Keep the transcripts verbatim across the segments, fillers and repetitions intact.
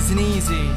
isn't easy.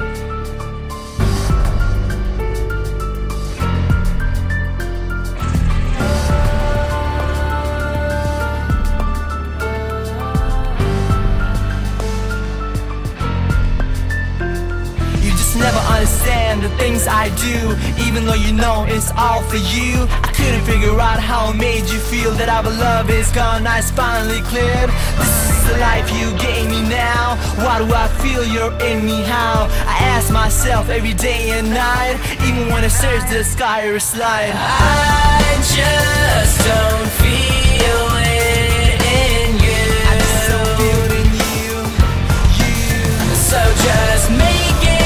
Never understand the things I do, even though you know it's all for you. I couldn't figure out how it made you feel that our love is gone, now it's finally cleared. This is the life you gave me now. Why do I feel you're in me? How? I ask myself every day and night, even when I search the sky or slide. I just don't feel it in you. I just don't feel it in you, you. So just make it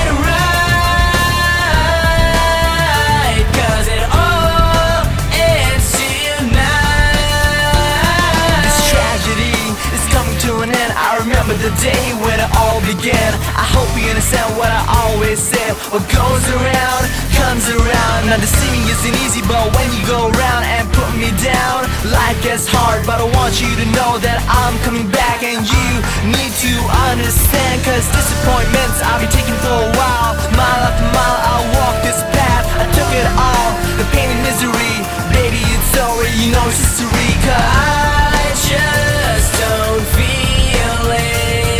the day when it all began. I hope you understand what I always said. What goes around, comes around. Now deceiving isn't easy, but when you go around and put me down, life gets hard, but I want you to know that I'm coming back. And you need to understand, cause disappointments I'll be taking for a while. Mile after mile I'll walk this path. I took it all, the pain and misery. Baby, it's over, you know it's history. Cause I just don't feel it.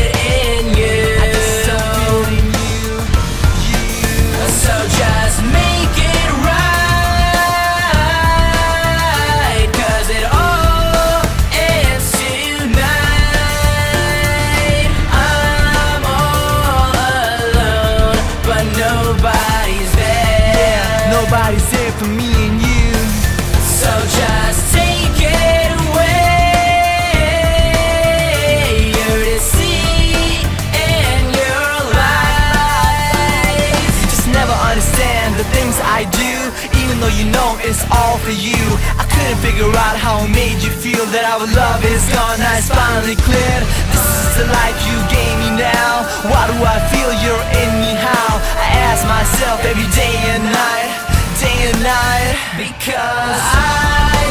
Nobody's there for me and you. So just take it away, your deceit and your lies. You just never understand the things I do, even though you know it's all for you. I couldn't figure out how it made you feel that our love is gone, now it's finally cleared. This is the life you gave me now. Why do I feel you're in me? How? I ask myself every day and night, day and night, because I